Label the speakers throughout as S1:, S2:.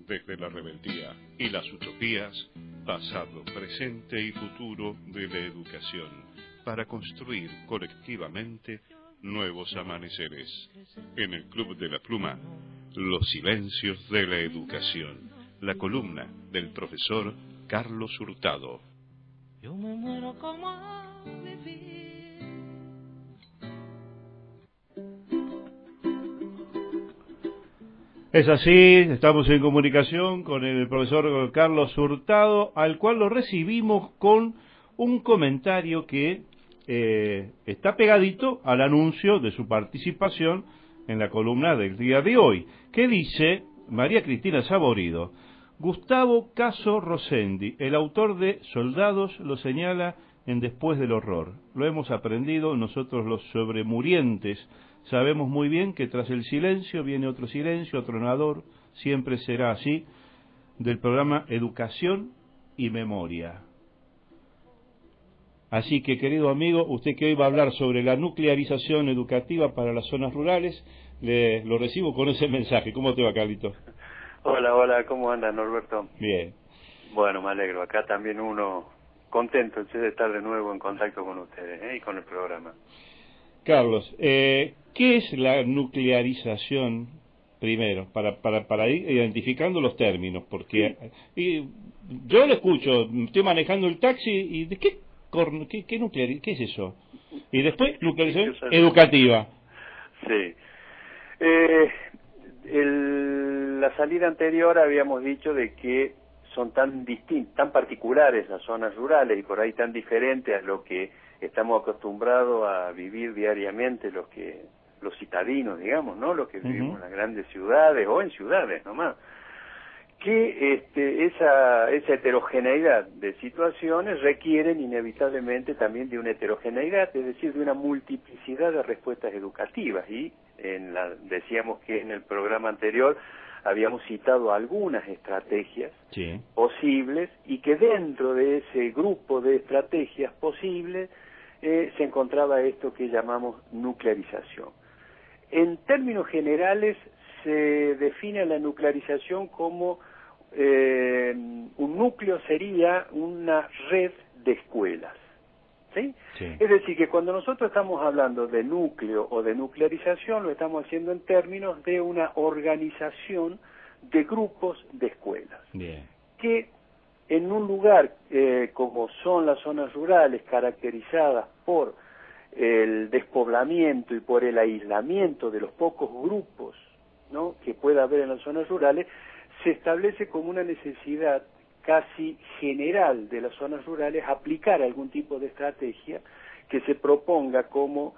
S1: desde la rebeldía y las utopías, pasado, presente y futuro de la educación, para construir colectivamente nuevos amaneceres. En el Club de la Pluma, los silencios de la educación, la columna del profesor Carlos Hurtado.
S2: Yo me muero como a vivir.
S3: Es así, estamos en comunicación con el profesor Carlos Hurtado, al cual lo recibimos con un comentario que está pegadito al anuncio de su participación en la columna del día de hoy, que dice María Cristina Saborido: Gustavo Caso Rosendi, el autor de Soldados, lo señala en Después del Horror. Lo hemos aprendido nosotros los sobremurientes. Sabemos muy bien que tras el silencio viene otro silencio, atronador, siempre será así, del programa Educación y Memoria. Así que, querido amigo, usted que hoy va a hablar sobre la nuclearización educativa para las zonas rurales, lo recibo con ese mensaje. ¿Cómo te va, Carlito?
S4: Hola, ¿cómo anda, Norberto?
S3: Bien.
S4: Bueno, me alegro. Acá también uno contento de estar de nuevo en contacto con ustedes y con el programa.
S3: Carlos, ¿qué es la nuclearización, primero, para ir identificando los términos? Porque yo lo escucho, estoy manejando el taxi y ¿de qué es eso? Y después, nuclearización educativa.
S4: Sí. La salida anterior habíamos dicho de que son tan particulares las zonas rurales y por ahí tan diferentes a lo que estamos acostumbrados a vivir diariamente los citadinos, digamos, ¿no? Los que vivimos en las grandes ciudades o en ciudades nomás, que esa heterogeneidad de situaciones requieren inevitablemente también de una heterogeneidad, es decir, de una multiplicidad de respuestas educativas. Y decíamos que en el programa anterior habíamos citado algunas estrategias posibles y que dentro de ese grupo de estrategias posibles se encontraba esto que llamamos nuclearización. En términos generales se define la nuclearización como un núcleo sería una red de escuelas. ¿Sí? Sí. Es decir, que cuando nosotros estamos hablando de núcleo o de nuclearización, lo estamos haciendo en términos de una organización de grupos de escuelas. Bien. Que en un lugar como son las zonas rurales, caracterizadas por el despoblamiento y por el aislamiento de los pocos grupos, ¿no?, que pueda haber en las zonas rurales, se establece como una necesidad casi general de las zonas rurales aplicar algún tipo de estrategia que se proponga como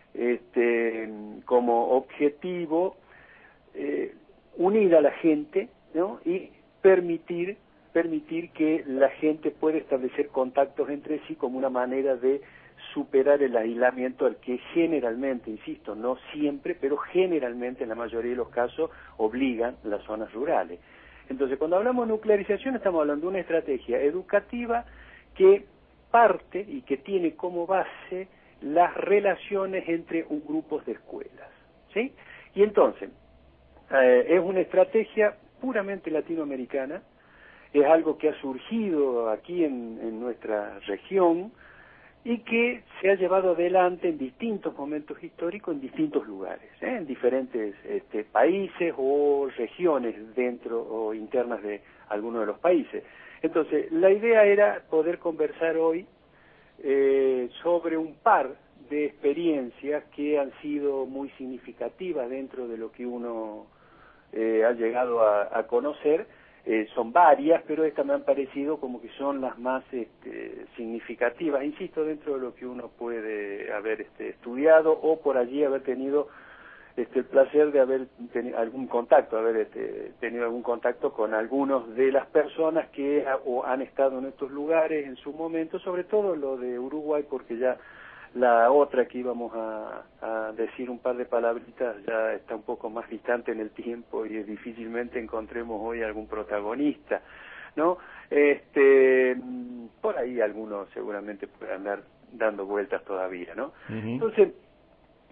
S4: objetivo unir a la gente, ¿no?, y permitir que la gente pueda establecer contactos entre sí como una manera de superar el aislamiento al que generalmente, insisto, no siempre, pero generalmente en la mayoría de los casos obligan las zonas rurales. Entonces, cuando hablamos de nuclearización, estamos hablando de una estrategia educativa que parte y que tiene como base las relaciones entre grupos de escuelas, ¿sí? Y entonces, es una estrategia puramente latinoamericana, es algo que ha surgido aquí en nuestra región y que se ha llevado adelante en distintos momentos históricos, en distintos lugares, en diferentes países o regiones dentro o internas de algunos de los países. Entonces, la idea era poder conversar hoy sobre un par de experiencias que han sido muy significativas dentro de lo que uno ha llegado a conocer. Son varias, pero estas me han parecido como que son las más significativas, insisto, dentro de lo que uno puede haber estudiado o por allí haber tenido el placer de haber tenido algún contacto, tenido algún contacto con algunos de las personas que han estado en estos lugares en su momento, sobre todo lo de Uruguay, porque ya la otra que íbamos a decir un par de palabritas ya está un poco más distante en el tiempo y difícilmente encontremos hoy algún protagonista, ¿no? Por ahí algunos seguramente pueden andar dando vueltas todavía, ¿no? Entonces,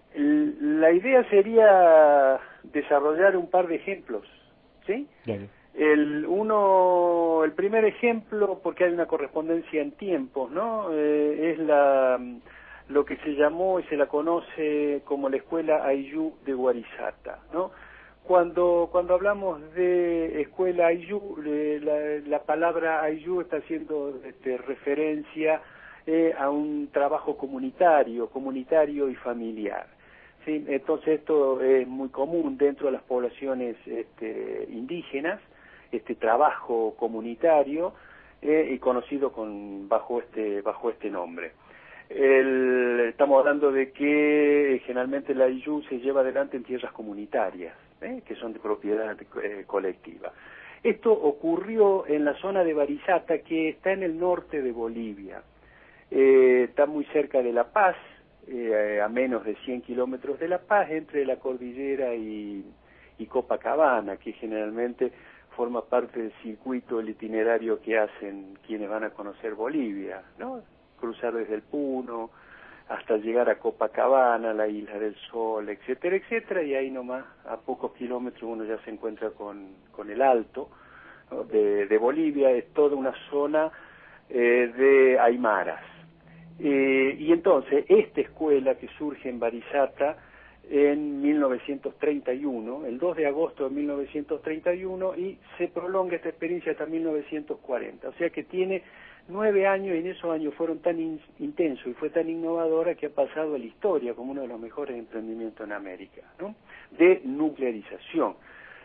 S4: la idea sería desarrollar un par de ejemplos, ¿sí? Claro. El primer ejemplo, porque hay una correspondencia en tiempos, ¿no? Es lo que se llamó y se la conoce como la escuela Ayllu de Guarizata, ¿no? Cuando hablamos de escuela Ayllu, la palabra Ayllu está haciendo referencia a un trabajo comunitario y familiar. ¿Sí? Entonces esto es muy común dentro de las poblaciones indígenas, este trabajo comunitario y conocido bajo este nombre. Estamos hablando de que generalmente la Ayllu se lleva adelante en tierras comunitarias, que son de propiedad colectiva. Esto ocurrió en la zona de Barizata, que está en el norte de Bolivia. Está muy cerca de La Paz, a menos de 100 kilómetros de La Paz, entre la cordillera y Copacabana, que generalmente forma parte del circuito, el itinerario que hacen quienes van a conocer Bolivia, ¿no? Cruzar desde el Puno hasta llegar a Copacabana, la Isla del Sol, etcétera, etcétera, y ahí nomás, a pocos kilómetros, uno ya se encuentra con el Alto, ¿no? de Bolivia. Es toda una zona de aymaras. Y entonces, esta escuela que surge en Barizata en 1931, el 2 de agosto de 1931, y se prolonga esta experiencia hasta 1940. O sea que tiene 9 años, y en esos años fueron tan intensos y fue tan innovadora que ha pasado a la historia como uno de los mejores emprendimientos en América, ¿no? De nuclearización.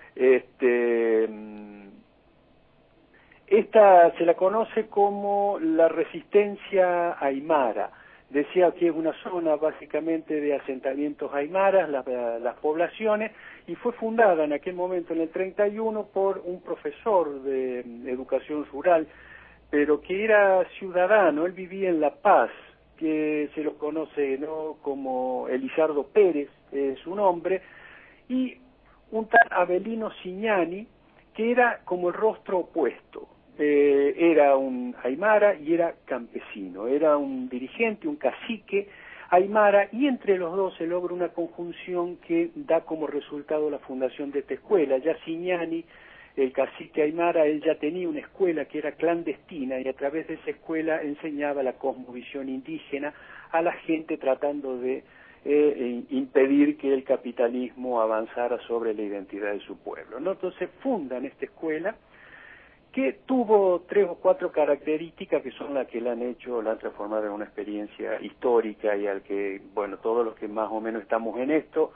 S4: Esta se la conoce como la resistencia aymara. Decía que es una zona básicamente de asentamientos aymaras, las poblaciones, y fue fundada en aquel momento, en el 31, por un profesor de educación rural, pero que era ciudadano. Él vivía en La Paz, que se lo conoce, ¿no?, como Elizardo Pérez, su nombre, y un tal Avelino Signani, que era como el rostro opuesto. Era un aymara y era campesino, era un dirigente, un cacique aymara, y entre los dos se logra una conjunción que da como resultado la fundación de esta escuela. Ya Signani, el cacique aymara, él ya tenía una escuela que era clandestina, y a través de esa escuela enseñaba la cosmovisión indígena a la gente, tratando de impedir que el capitalismo avanzara sobre la identidad de su pueblo, ¿no? Entonces fundan esta escuela, que tuvo 3 o 4 características que son las que la han transformado en una experiencia histórica, y al que, bueno, todos los que más o menos estamos en esto,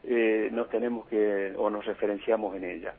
S4: nos referenciamos en ella.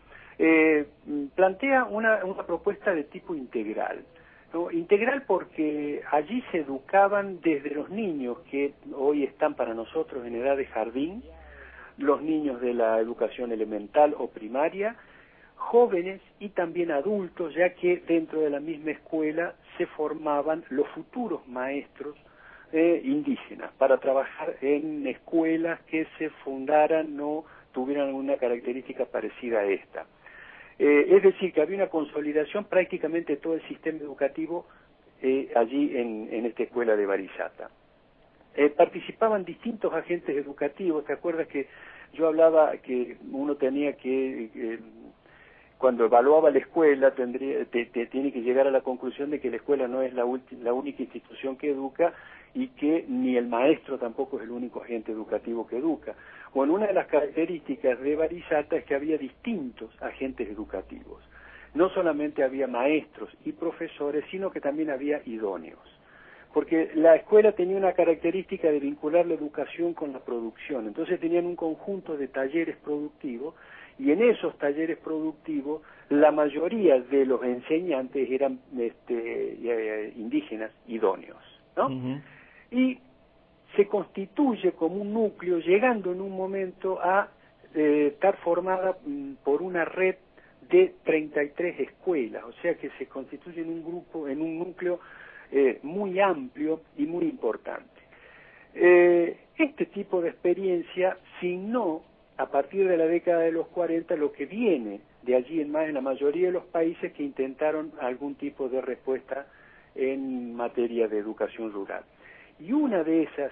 S4: Plantea una propuesta de tipo integral, ¿no? Integral porque allí se educaban desde los niños que hoy están para nosotros en edad de jardín, los niños de la educación elemental o primaria, jóvenes y también adultos, ya que dentro de la misma escuela se formaban los futuros maestros indígenas para trabajar en escuelas que se fundaran o tuvieran alguna característica parecida a esta. Es decir, que había una consolidación prácticamente de todo el sistema educativo allí en esta escuela de Barizata. Participaban distintos agentes educativos. ¿Te acuerdas que yo hablaba que uno tenía que cuando evaluaba la escuela tiene que llegar a la conclusión de que la escuela no es la única institución que educa, y que ni el maestro tampoco es el único agente educativo que educa? Bueno, una de las características de Barizata es que había distintos agentes educativos. No solamente había maestros y profesores, sino que también había idóneos. Porque la escuela tenía una característica de vincular la educación con la producción. Entonces tenían un conjunto de talleres productivos, y en esos talleres productivos la mayoría de los enseñantes eran indígenas idóneos, ¿no? Uh-huh. Y se constituye como un núcleo, llegando en un momento a estar formada por una red de 33 escuelas, o sea que se constituye en un núcleo muy amplio y muy importante. Este tipo de experiencia signó a partir de la década de los 40 lo que viene de allí en más en la mayoría de los países que intentaron algún tipo de respuesta en materia de educación rural. Y una de esas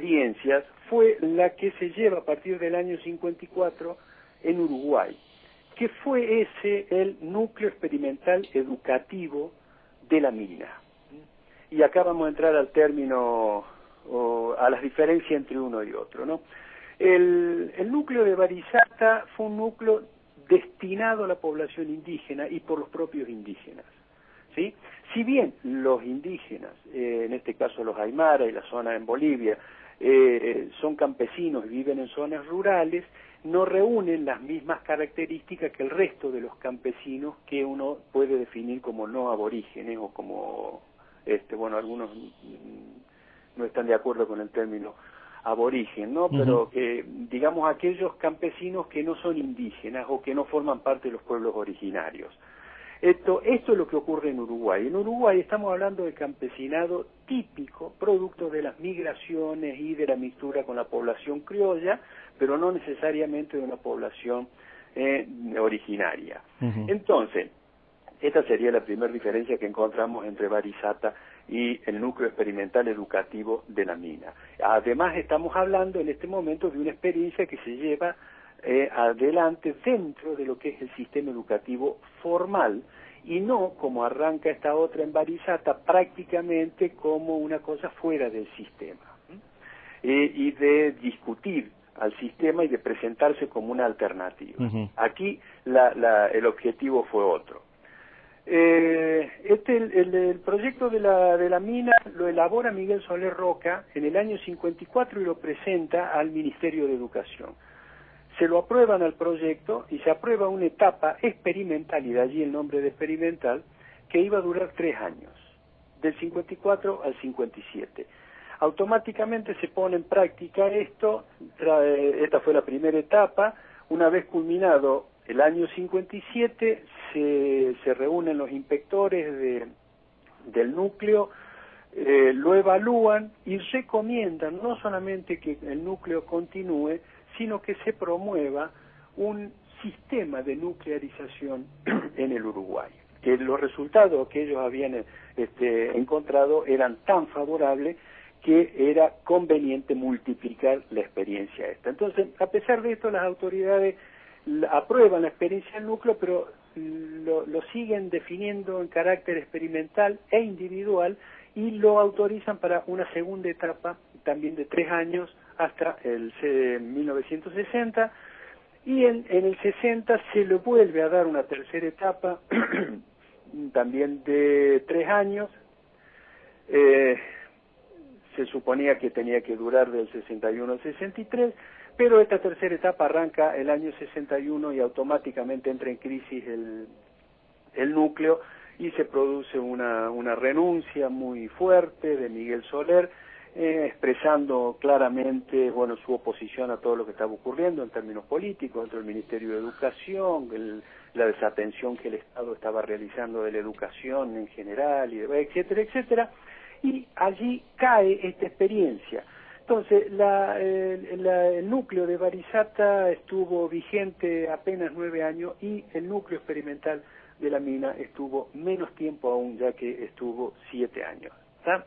S4: experiencias fue la que se lleva a partir del año 54 en Uruguay, que fue ese el núcleo experimental educativo de la mina. Y acá vamos a entrar al término, o a las diferencias entre uno y otro, ¿no? El núcleo de Barizata fue un núcleo destinado a la población indígena y por los propios indígenas, ¿sí? Si bien los indígenas, en este caso los Aymara y la zona en Bolivia, son campesinos y viven en zonas rurales, no reúnen las mismas características que el resto de los campesinos que uno puede definir como no aborígenes o como, bueno, algunos no están de acuerdo con el término aborigen, ¿no? Pero que, digamos, aquellos campesinos que no son indígenas o que no forman parte de los pueblos originarios. Esto es lo que ocurre en Uruguay. En Uruguay estamos hablando de campesinado típico, producto de las migraciones y de la mixtura con la población criolla, pero no necesariamente de una población originaria. Entonces, esta sería la primera diferencia que encontramos entre Barizata y el núcleo experimental educativo de la mina. Además, estamos hablando en este momento de una experiencia que se lleva adelante dentro de lo que es el sistema educativo formal y no como arranca esta otra en Barizata prácticamente como una cosa fuera del sistema y de discutir al sistema y de presentarse como una alternativa. Aquí el objetivo fue otro. El proyecto de la mina lo elabora Miguel Soler Roca en el año 54 y lo presenta al Ministerio de Educación. Se lo aprueban al proyecto y se aprueba una etapa experimental, y de allí el nombre de experimental, que iba a durar 3 años, del 54 al 57. Automáticamente se pone en práctica esto, esta fue la primera etapa. Una vez culminado el año 57, se reúnen los inspectores del núcleo, lo evalúan y recomiendan no solamente que el núcleo continúe, sino que se promueva un sistema de nuclearización en el Uruguay. Que los resultados que ellos habían encontrado eran tan favorables que era conveniente multiplicar la experiencia esta. Entonces, a pesar de esto, las autoridades aprueban la experiencia del núcleo, pero lo siguen definiendo en carácter experimental e individual y lo autorizan para una segunda etapa, también de 3 años, hasta el 1960, y en el 60 se le vuelve a dar una tercera etapa, también de 3 años. Se suponía que tenía que durar del 61 al 63, pero esta tercera etapa arranca el año 61 y automáticamente entra en crisis el núcleo y se produce una renuncia muy fuerte de Miguel Soler, expresando claramente, bueno, su oposición a todo lo que estaba ocurriendo en términos políticos dentro del Ministerio de Educación, la desatención que el Estado estaba realizando de la educación en general, y etcétera, etcétera, y allí cae esta experiencia. Entonces, el núcleo de Barizata estuvo vigente apenas 9 años y el núcleo experimental de la mina estuvo menos tiempo aún, ya que estuvo 7 años. ¿Está?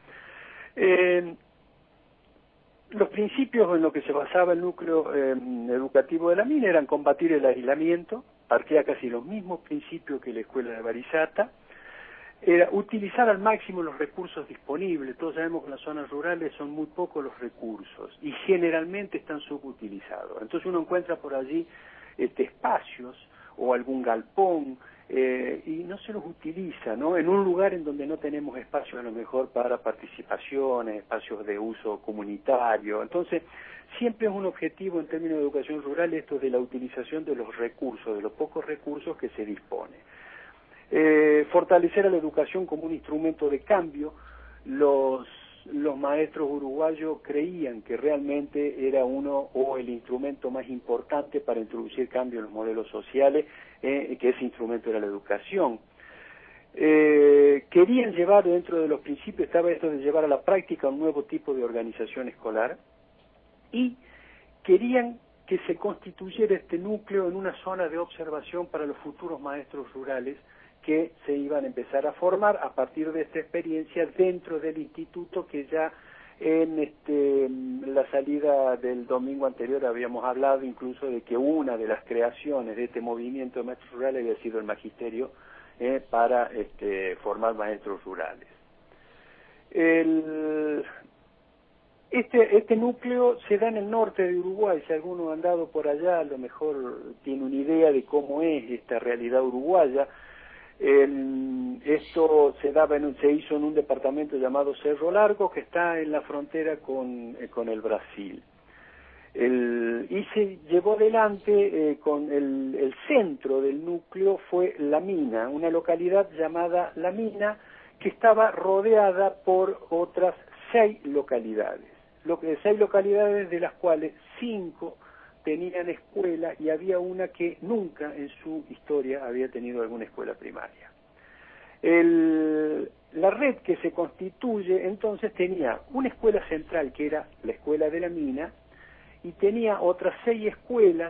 S4: Los principios en los que se basaba el núcleo educativo de la mina eran combatir el aislamiento, partía casi los mismos principios que la escuela de Barizata, era utilizar al máximo los recursos disponibles. Todos sabemos que en las zonas rurales son muy pocos los recursos y generalmente están subutilizados. Entonces uno encuentra por allí espacios o algún galpón y no se los utiliza, ¿no? En un lugar en donde no tenemos espacio a lo mejor para participaciones, espacios de uso comunitario. Entonces siempre es un objetivo en términos de educación rural esto de la utilización de los recursos, de los pocos recursos que se dispone. Fortalecer a la educación como un instrumento de cambio. Los maestros uruguayos creían que realmente era uno o el instrumento más importante para introducir cambio en los modelos sociales, que ese instrumento era la educación. Querían llevar, dentro de los principios estaba esto de llevar a la práctica un nuevo tipo de organización escolar, y querían que se constituyera este núcleo en una zona de observación para los futuros maestros rurales que se iban a empezar a formar a partir de esta experiencia dentro del instituto que ya En la salida del domingo anterior habíamos hablado incluso de que una de las creaciones de este movimiento de maestros rurales había sido el magisterio para formar maestros rurales. Este núcleo se da en el norte de Uruguay. Si alguno ha andado por allá, a lo mejor tiene una idea de cómo es esta realidad uruguaya. Esto se hizo en un departamento llamado Cerro Largo, que está en la frontera con el Brasil. Y se llevó adelante con el centro del núcleo fue La Mina, una localidad llamada La Mina, que estaba rodeada por otras 6 localidades. 6 localidades, de las cuales 5 tenían escuela, y había una que nunca en su historia había tenido alguna escuela primaria. La red que se constituye entonces tenía una escuela central, que era la escuela de La Mina, y tenía otras 6 escuelas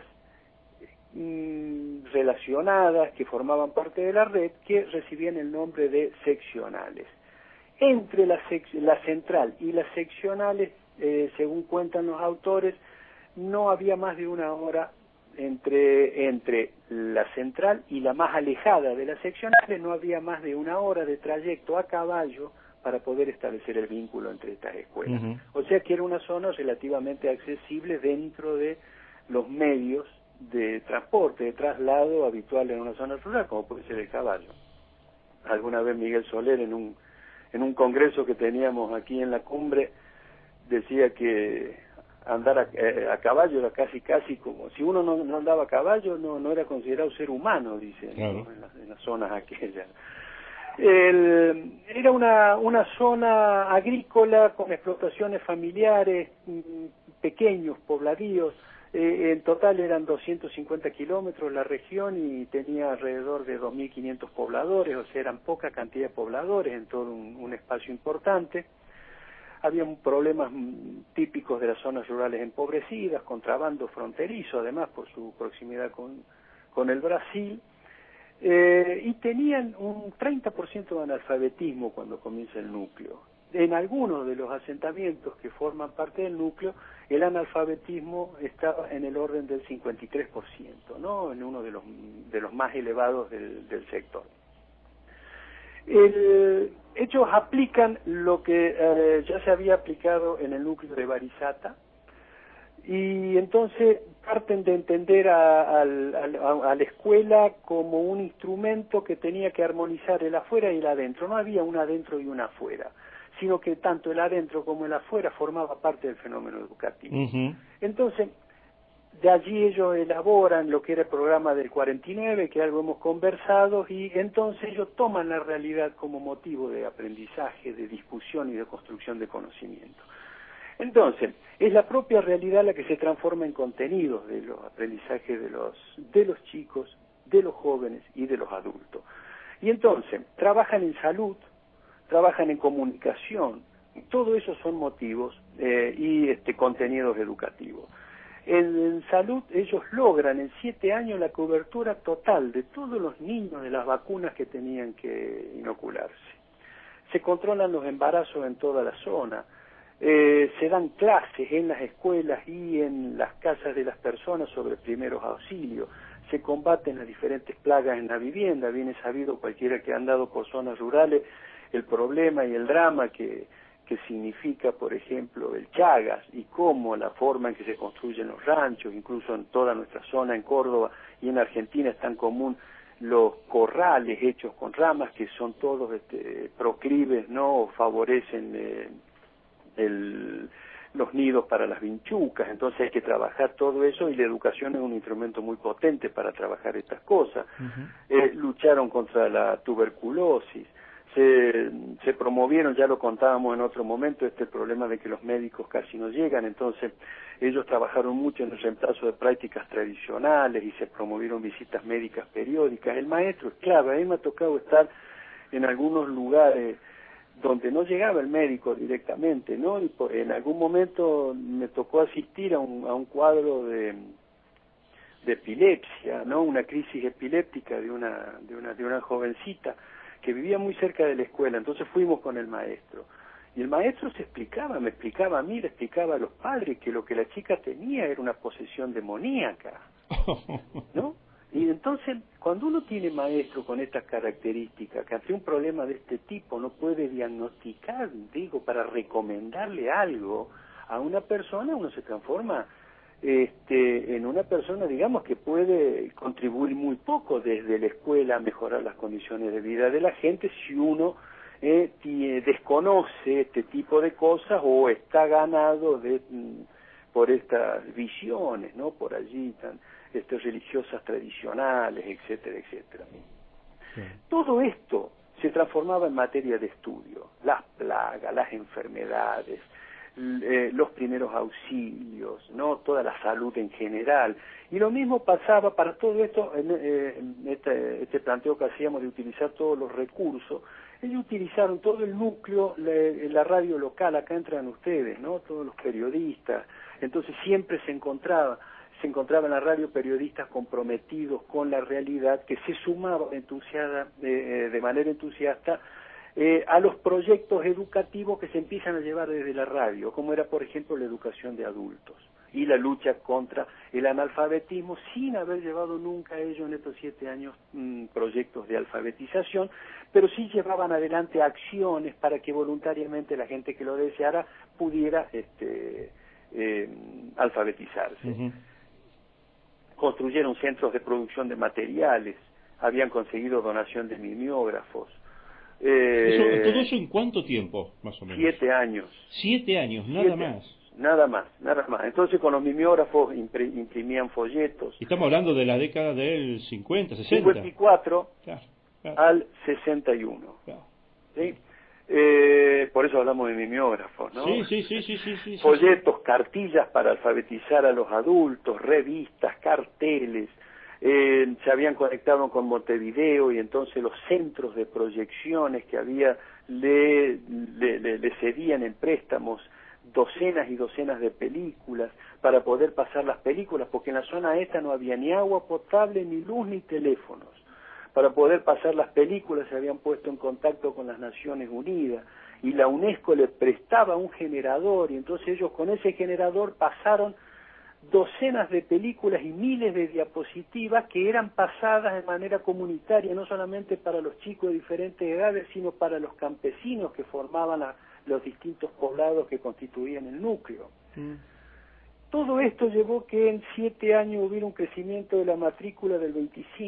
S4: relacionadas que formaban parte de la red, que recibían el nombre de seccionales. Entre la central y las seccionales, según cuentan los autores, no había más de una hora entre la central y la más alejada de las seccionales, no había más de una hora de trayecto a caballo para poder establecer el vínculo entre estas escuelas. O sea que era una zona relativamente accesible dentro de los medios de transporte, de traslado habitual en una zona rural, como puede ser el caballo. Alguna vez Miguel Soler, en un congreso que teníamos aquí en la cumbre, decía que andar a caballo era casi como, si uno no andaba a caballo no era considerado ser humano, dice,
S3: claro,
S4: ¿no? en las zonas aquellas. Era una zona agrícola con explotaciones familiares, pequeños pobladíos. En total eran 250 kilómetros la región y tenía alrededor de 2.500 pobladores, o sea, eran poca cantidad de pobladores en todo un espacio importante. Había problemas típicos de las zonas rurales empobrecidas, contrabando fronterizo, además por su proximidad con el Brasil, y tenían un 30% de analfabetismo cuando comienza el núcleo. En algunos de los asentamientos que forman parte del núcleo, el analfabetismo estaba en el orden del 53%, ¿no? En uno de los más elevados del sector. Ellos aplican lo que ya se había aplicado en el núcleo de Barizata, y entonces parten de entender a la escuela como un instrumento que tenía que armonizar el afuera y el adentro. No había un adentro y un afuera, sino que tanto el adentro como el afuera formaba parte del fenómeno educativo. Entonces, de allí ellos elaboran lo que era el programa del 49, que algo hemos conversado, y entonces ellos toman la realidad como motivo de aprendizaje, de discusión y de construcción de conocimiento. Entonces, es la propia realidad la que se transforma en contenidos de los aprendizajes de los chicos, de los jóvenes y de los adultos. Y entonces, trabajan en salud, trabajan en comunicación, todo eso son motivos y contenidos educativos. En salud ellos logran en 7 años la cobertura total de todos los niños de las vacunas que tenían que inocularse. Se controlan los embarazos en toda la zona. Se dan clases en las escuelas y en las casas de las personas sobre primeros auxilios. Se combaten las diferentes plagas en la vivienda. Viene sabido cualquiera que ha andado por zonas rurales el problema y el drama que significa, por ejemplo, el Chagas, y cómo la forma en que se construyen los ranchos, incluso en toda nuestra zona, en Córdoba y en Argentina, es tan común los corrales hechos con ramas que son todos proclives, ¿no? O favorecen los nidos para las vinchucas. Entonces hay que trabajar todo eso, y la educación es un instrumento muy potente para trabajar estas cosas. Lucharon contra la tuberculosis. Se promovieron, ya lo contábamos en otro momento, el problema de que los médicos casi no llegan. Entonces ellos trabajaron mucho en el reemplazo de prácticas tradicionales y se promovieron visitas médicas periódicas. El maestro es clave. A mí me ha tocado estar en algunos lugares donde no llegaba el médico directamente, ¿no? Y en algún momento me tocó asistir a un cuadro de epilepsia, ¿no? Una crisis epiléptica de una jovencita que vivía muy cerca de la escuela. Entonces fuimos con el maestro Y el maestro me explicaba a mí, le explicaba a los padres que lo que la chica tenía era una posesión demoníaca, ¿no? Y entonces, cuando uno tiene maestro con estas características, que ante un problema de este tipo no puede diagnosticar, digo, para recomendarle algo a una persona, uno se transforma en una persona, digamos, que puede contribuir muy poco desde la escuela a mejorar las condiciones de vida de la gente si uno desconoce este tipo de cosas o está ganado por estas visiones, ¿no? Por allí religiosas tradicionales, etcétera, etcétera. Sí. Todo esto se transformaba en materia de estudio, las plagas, las enfermedades, los primeros auxilios, ¿no? Toda la salud en general. Y lo mismo pasaba para todo esto, este planteo que hacíamos de utilizar todos los recursos. Ellos utilizaron todo el núcleo, la radio local, acá entran ustedes, ¿no? Todos los periodistas. Entonces siempre se encontraban en la radio periodistas comprometidos con la realidad que se sumaban de manera entusiasta a los proyectos educativos que se empiezan a llevar desde la radio, como era, por ejemplo, la educación de adultos y la lucha contra el analfabetismo, sin haber llevado nunca ellos en estos 7 años proyectos de alfabetización, pero sí llevaban adelante acciones para que voluntariamente la gente que lo deseara pudiera alfabetizarse. Uh-huh. Construyeron centros de producción de materiales, habían conseguido donación de mimeógrafos.
S3: ¿Todo eso en cuánto tiempo, más o menos?
S4: 7 años.
S3: 7 años, nada más.
S4: Nada más. Entonces con los mimeógrafos imprimían folletos.
S3: Estamos hablando de la década del 50, 60.
S4: 54
S3: claro.
S4: al 61. Claro. ¿Sí? Por eso hablamos de mimeógrafos, ¿no?
S3: Sí.
S4: Folletos, cartillas para alfabetizar a los adultos, revistas, carteles. Se habían conectado con Montevideo y entonces los centros de proyecciones que había le cedían en préstamos docenas y docenas de películas para poder pasar las películas, porque en la zona esta no había ni agua potable, ni luz, ni teléfonos. Para poder pasar las películas se habían puesto en contacto con las Naciones Unidas y la UNESCO le prestaba un generador y entonces ellos con ese generador pasaron docenas de películas y miles de diapositivas que eran pasadas de manera comunitaria, no solamente para los chicos de diferentes edades, sino para los campesinos que formaban los distintos poblados que constituían el núcleo. Todo esto llevó que en 7 años hubiera un crecimiento de la matrícula del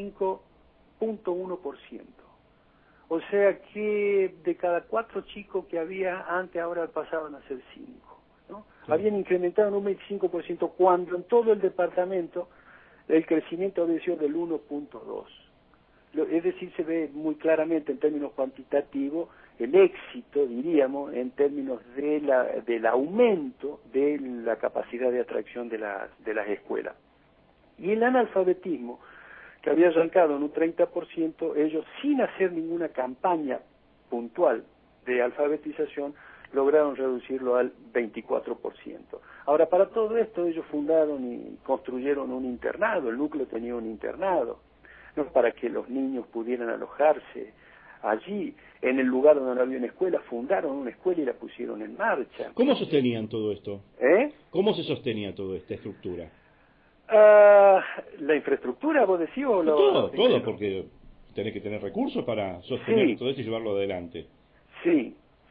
S4: 25.1%. O sea que de cada 4 chicos que había antes, ahora pasaban a ser 5. ¿no? Sí. Habían incrementado en un 25% cuando en todo el departamento el crecimiento había sido del 1.2%. Es decir, se ve muy claramente en términos cuantitativos el éxito, diríamos, en términos del aumento de la capacidad de atracción de las escuelas. Y el analfabetismo, que había arrancado en un 30%, ellos sin hacer ninguna campaña puntual de alfabetización, lograron reducirlo al 24%. Ahora, para todo esto, ellos fundaron y construyeron un internado, el núcleo tenía un internado, ¿no? Para que los niños pudieran alojarse allí, en el lugar donde no había una escuela, fundaron una escuela y la pusieron en marcha.
S3: ¿Cómo sostenían todo esto? ¿Cómo se sostenía toda esta estructura?
S4: ¿La infraestructura, vos decís? O
S3: todo, porque tenés que tener recursos para sostener todo esto y llevarlo adelante.
S4: Sí.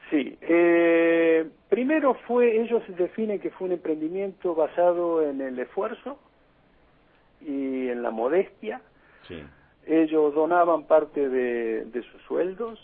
S4: Primero ellos definen que fue un emprendimiento basado en el esfuerzo y en la modestia.
S3: Sí.
S4: Ellos donaban parte de sus sueldos,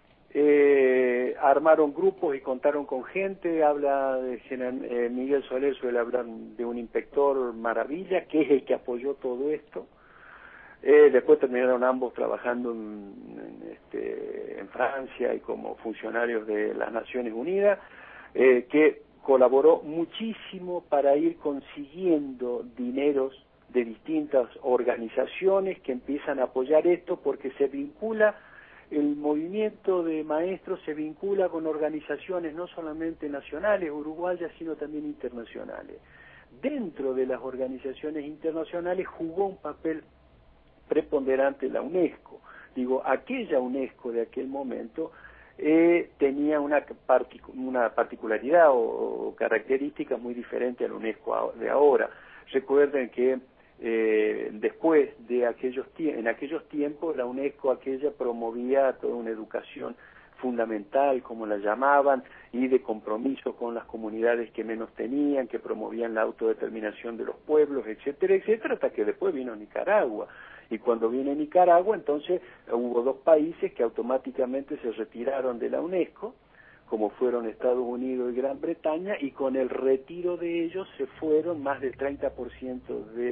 S4: armaron grupos y contaron con gente. Habla de Miguel Soler, suele hablar de un inspector maravilla, que es el que apoyó todo esto. Después terminaron ambos trabajando en Francia y como funcionarios de las Naciones Unidas, que colaboró muchísimo para ir consiguiendo dineros de distintas organizaciones que empiezan a apoyar esto, porque se vincula, el movimiento de maestros se vincula con organizaciones no solamente nacionales, uruguayas, sino también internacionales. Dentro de las organizaciones internacionales jugó un papel preponderante la UNESCO. Digo, aquella UNESCO de aquel momento tenía una particularidad o característica muy diferente a la UNESCO de ahora. Recuerden que después de en aquellos tiempos la UNESCO aquella promovía toda una educación fundamental, como la llamaban, y de compromiso con las comunidades que menos tenían, que promovían la autodeterminación de los pueblos, etcétera, etcétera, hasta que después vino Nicaragua. Y cuando viene Nicaragua, entonces hubo dos países que automáticamente se retiraron de la UNESCO, como fueron Estados Unidos y Gran Bretaña, y con el retiro de ellos se fueron más del 30%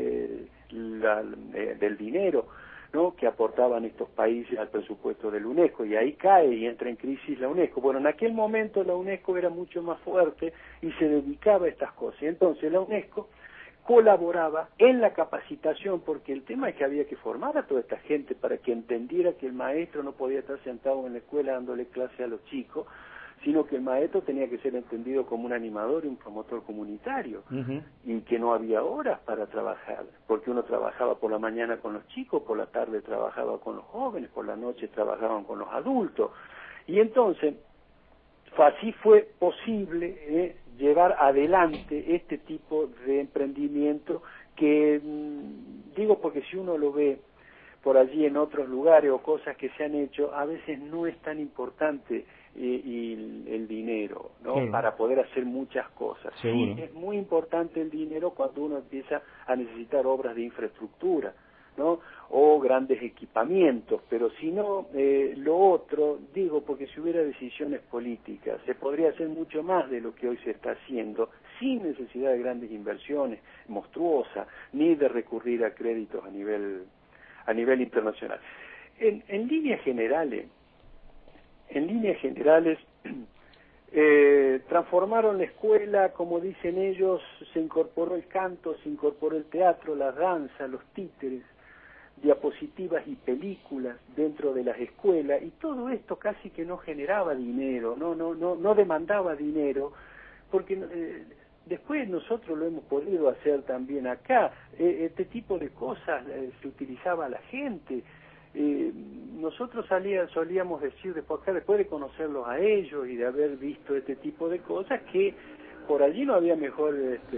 S4: del dinero, ¿no?, que aportaban estos países al presupuesto del UNESCO, y ahí cae y entra en crisis la UNESCO. Bueno, en aquel momento la UNESCO era mucho más fuerte y se dedicaba a estas cosas. Y entonces la UNESCO colaboraba en la capacitación, porque el tema es que había que formar a toda esta gente para que entendiera que el maestro no podía estar sentado en la escuela dándole clase a los chicos, sino que el maestro tenía que ser entendido como un animador y un promotor comunitario, y que no había horas para trabajar, porque uno trabajaba por la mañana con los chicos, por la tarde trabajaba con los jóvenes, por la noche trabajaban con los adultos, y entonces así fue posible llevar adelante este tipo de emprendimiento que, digo porque si uno lo ve por allí en otros lugares o cosas que se han hecho, a veces no es tan importante el dinero, ¿no?
S3: Claro.
S4: Para poder hacer muchas cosas.
S3: Seguro.
S4: Sí, es muy importante el dinero cuando uno empieza a necesitar obras de infraestructura, ¿no?, o grandes equipamientos, pero si no, lo otro, digo, porque si hubiera decisiones políticas, se podría hacer mucho más de lo que hoy se está haciendo, sin necesidad de grandes inversiones monstruosas, ni de recurrir a créditos a nivel internacional. En líneas generales, transformaron la escuela, como dicen ellos, se incorporó el canto, se incorporó el teatro, la danza, los títeres, diapositivas y películas dentro de las escuelas, y todo esto casi que no generaba dinero, no demandaba dinero, porque después nosotros lo hemos podido hacer también acá. Este tipo de cosas se utilizaba a la gente. Nosotros solíamos decir después de conocerlos a ellos y de haber visto este tipo de cosas, que por allí no había mejor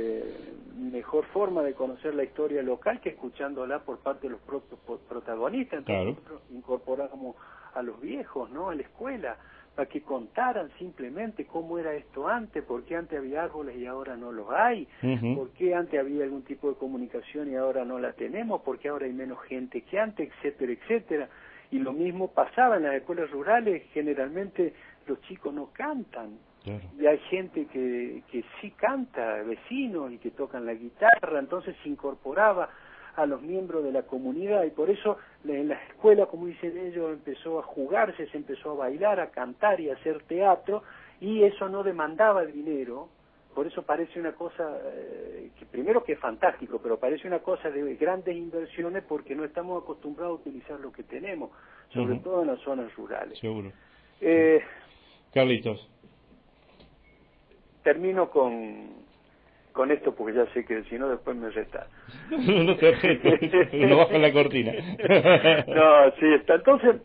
S4: forma de conocer la historia local que escuchándola por parte de los propios protagonistas. Entonces, claro, nosotros incorporamos a los viejos, ¿no?, a la escuela, para que contaran simplemente cómo era esto antes, por qué antes había árboles y ahora no los hay, por qué antes había algún tipo de comunicación y ahora no la tenemos, por qué ahora hay menos gente que antes, etcétera, etcétera. Y lo mismo pasaba en las escuelas rurales, generalmente los chicos no cantan. Claro. Y hay gente que sí canta, vecinos, y que tocan la guitarra, entonces se incorporaba a los miembros de la comunidad, y por eso en la escuela, como dicen ellos, empezó a jugarse, se empezó a bailar, a cantar y a hacer teatro, y eso no demandaba dinero. Por eso parece una cosa, que primero que es fantástico, pero parece una cosa de grandes inversiones, porque no estamos acostumbrados a utilizar lo que tenemos, sobre todo en las zonas rurales.
S3: Seguro. Carlitos.
S4: Termino con esto, porque ya sé que si no después me resta.
S3: No te reto, no baja la cortina.
S4: No, sí está. Entonces,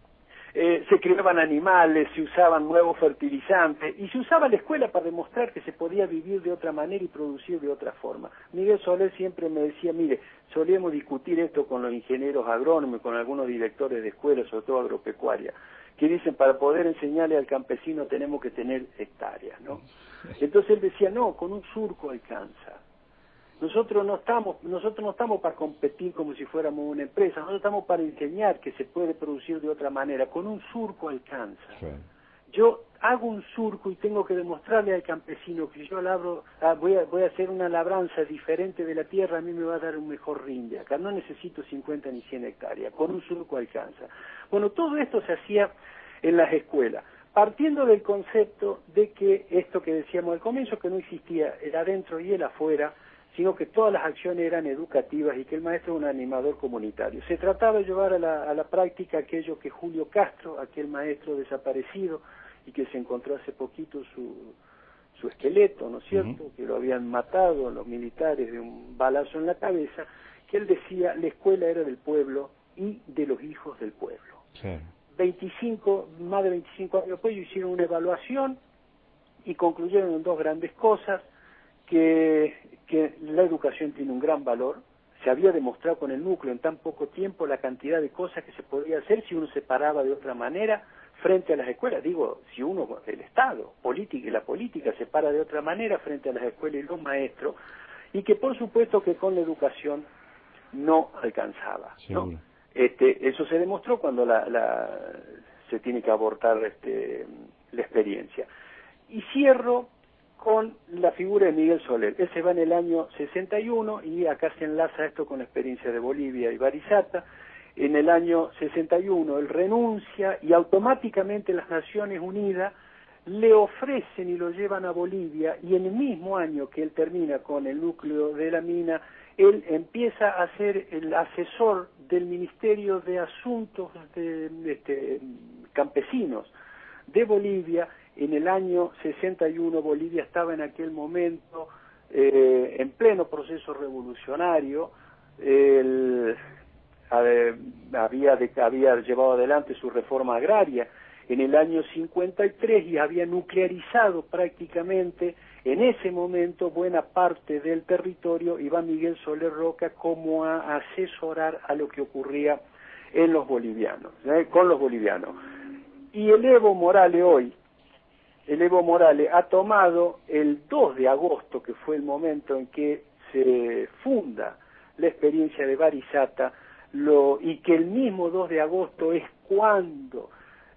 S4: se criaban animales, se usaban nuevos fertilizantes, y se usaba la escuela para demostrar que se podía vivir de otra manera y producir de otra forma. Miguel Soler siempre me decía, mire, solíamos discutir esto con los ingenieros agrónomos, con algunos directores de escuelas, sobre todo agropecuaria, que dicen, para poder enseñarle al campesino tenemos que tener hectáreas, ¿no? Entonces él decía, no, con un surco alcanza. Nosotros no estamos para competir como si fuéramos una empresa, nosotros estamos para enseñar que se puede producir de otra manera, con un surco alcanza. Sí. Yo hago un surco y tengo que demostrarle al campesino que yo voy a hacer una labranza diferente de la tierra, a mí me va a dar un mejor rinde. Acá no necesito 50 ni 100 hectáreas, con un surco alcanza. Bueno, todo esto se hacía en las escuelas, partiendo del concepto de que esto que decíamos al comienzo, que no existía el adentro y el afuera, sino que todas las acciones eran educativas y que el maestro era un animador comunitario. Se trataba de llevar a la práctica aquello que Julio Castro, aquel maestro desaparecido y que se encontró hace poquito su esqueleto, ¿no es cierto?, que lo habían matado los militares de un balazo en la cabeza, que él decía, la escuela era del pueblo y de los hijos del pueblo. Sí. más de 25 años después, ellos hicieron una evaluación y concluyeron en dos grandes cosas, que la educación tiene un gran valor. Se había demostrado con el núcleo en tan poco tiempo la cantidad de cosas que se podía hacer si uno se paraba de otra manera frente a las escuelas. Digo, si uno, el Estado, política y la política se para de otra manera frente a las escuelas y los maestros, y que por supuesto que con la educación no alcanzaba, ¿no? Eso se demostró cuando se tiene que abortar la experiencia. Y cierro con la figura de Miguel Soler. Él se va en el año 61 y acá se enlaza esto con la experiencia de Bolivia y Barichata. En el año 61 él renuncia y automáticamente las Naciones Unidas le ofrecen y lo llevan a Bolivia, y en el mismo año que él termina con el núcleo de la mina, él empieza a ser el asesor del Ministerio de Asuntos Campesinos de Bolivia. En el año 61 Bolivia estaba en aquel momento en pleno proceso revolucionario. Había llevado adelante su reforma agraria en el año 53 y había nuclearizado prácticamente en ese momento buena parte del territorio, y va Miguel Soler Roca como a asesorar a lo que ocurría en los bolivianos, con los bolivianos. Y el Evo Morales ha tomado el 2 de agosto, que fue el momento en que se funda la experiencia de Barichata, y que el mismo 2 de agosto es cuando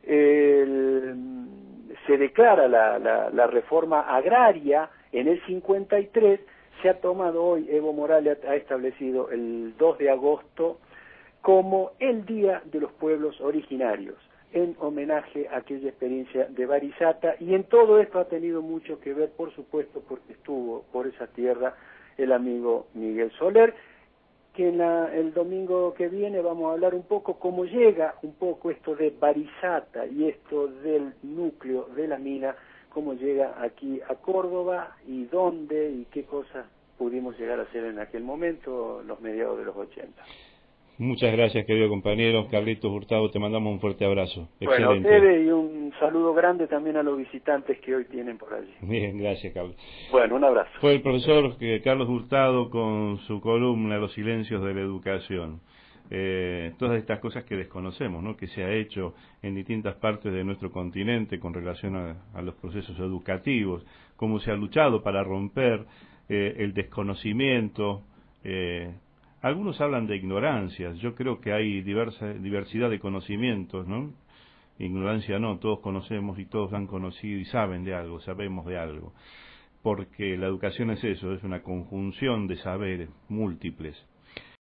S4: se declara la reforma agraria en el 53, se ha tomado hoy, Evo Morales ha establecido el 2 de agosto como el Día de los Pueblos Originarios, en homenaje a aquella experiencia de Barichata, y en todo esto ha tenido mucho que ver, por supuesto, porque estuvo por esa tierra el amigo Miguel Soler, que el domingo que viene vamos a hablar un poco cómo llega un poco esto de Barichata y esto del núcleo de la mina, cómo llega aquí a Córdoba y dónde y qué cosas pudimos llegar a hacer en aquel momento, los mediados de los 80.
S3: Muchas gracias, querido compañero. Carlitos Hurtado, te mandamos un fuerte abrazo.
S4: Bueno, a
S3: Excelente.
S4: ustedes, y un saludo grande también a los visitantes que hoy tienen por allí.
S3: Bien, gracias, Carlos.
S4: Bueno, un abrazo.
S3: Fue el profesor Carlos Hurtado con su columna Los silencios de la educación. Todas estas cosas que desconocemos, ¿no?, que se ha hecho en distintas partes de nuestro continente con relación a los procesos educativos, cómo se ha luchado para romper el desconocimiento. Algunos hablan de ignorancias. Yo creo que hay diversidad de conocimientos, ¿no? Ignorancia no, todos conocemos y todos han conocido y saben de algo, sabemos de algo. Porque la educación es eso, es una conjunción de saberes múltiples.